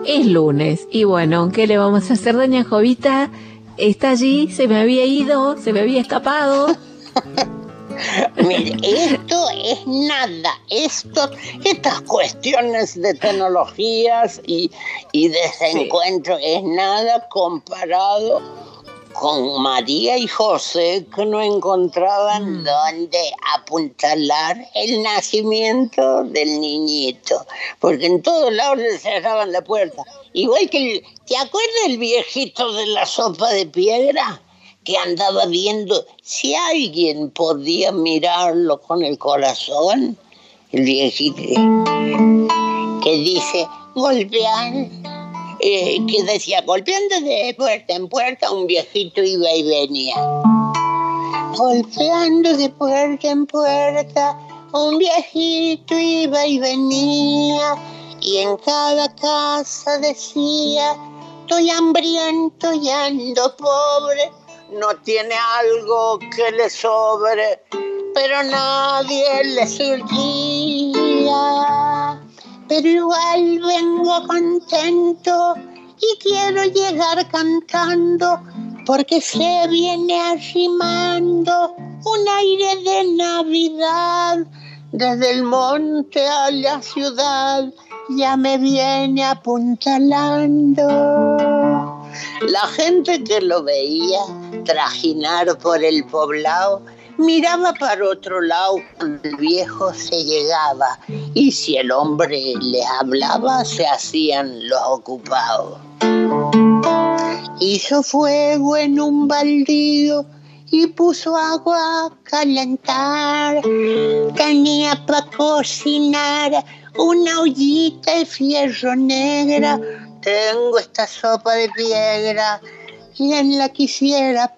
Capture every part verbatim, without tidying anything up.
Es lunes y bueno, ¿qué le vamos a hacer? Doña Jovita está allí, se me había ido, se me había escapado. Mire, esto es nada, esto, estas cuestiones de tecnologías y, y desencuentro sí. Es nada comparado con María y José, que no encontraban mm. dónde apuntalar el nacimiento del niñito, porque en todos lados le cerraban la puerta. Igual que, el, ¿te acuerdas el viejito de la sopa de piedra? Que andaba viendo si alguien podía mirarlo con el corazón. El viejito que dice, golpear, eh, que decía, golpeando de puerta en puerta, un viejito iba y venía. Golpeando de puerta en puerta, un viejito iba y venía. Y en cada casa decía, estoy hambriento y ando pobre. No tiene algo que le sobre, pero nadie le surgía. Pero igual vengo contento y quiero llegar cantando, porque se viene arrimando un aire de Navidad. Desde el monte a la ciudad ya me viene apuntalando. La gente que lo veía trajinar por el poblado miraba para otro lado cuando el viejo se llegaba, y si el hombre les hablaba se hacían los ocupados. Hizo fuego en un baldío y puso agua a calentar. Tenía para cocinar una ollita de fierro negra. Tengo esta sopa de piedra, ¿quién la quisiera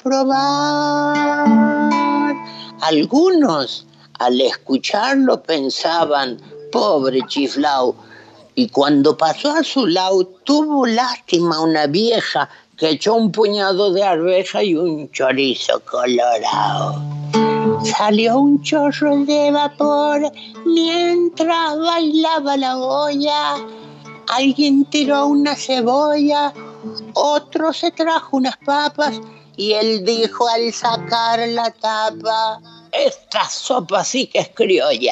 probar? Algunos al escucharlo pensaban, pobre chiflao, y cuando pasó a su lado tuvo lástima una vieja que echó un puñado de arveja y un chorizo colorado. Salió un chorro de vapor mientras bailaba la olla. Alguien tiró una cebolla, otro se trajo unas papas y él dijo al sacar la tapa, esta sopa sí que es criolla.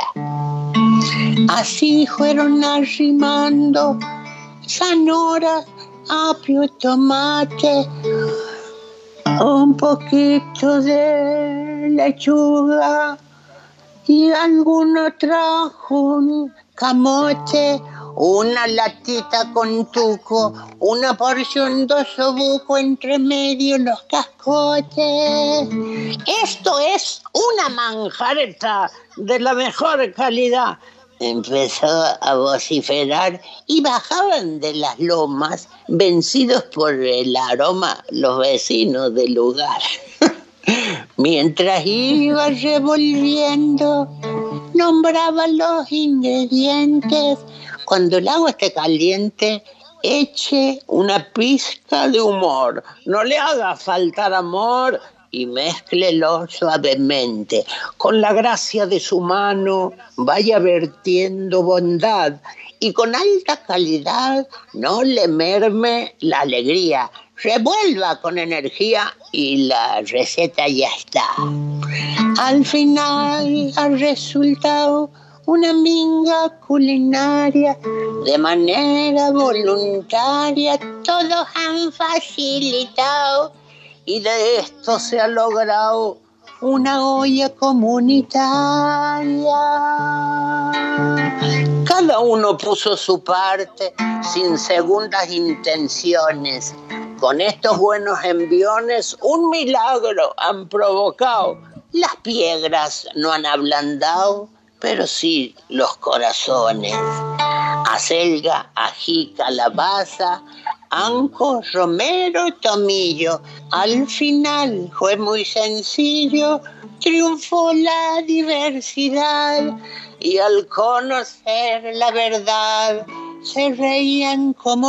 Así fueron arrimando zanahoras, apio, tomate, un poquito de lechuga y alguno trajo un camote, una latita con tuco, una porción de osobuco, entre medio los cascotes. Esto es una manjareta de la mejor calidad. Empezó a vociferar y bajaban de las lomas, vencidos por el aroma, los vecinos del lugar. Mientras iba revolviendo, nombraba los ingredientes. Cuando el agua esté caliente, eche una pizca de humor. No le haga faltar amor y mézclelo suavemente. Con la gracia de su mano vaya vertiendo bondad y con alta calidad no le merme la alegría. Revuelva con energía y la receta ya está. Al final ha resultado una minga culinaria, de manera voluntaria todos han facilitado y de esto se ha logrado una olla comunitaria. Cada uno puso su parte sin segundas intenciones. Con estos buenos enviones un milagro han provocado. Las piedras no han ablandado, pero sí los corazones. Acelga, ají, calabaza, anco, romero, tomillo. Al final fue muy sencillo, triunfó la diversidad y al conocer la verdad se reían como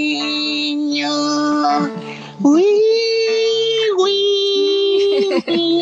niños. Uy, uy, uy.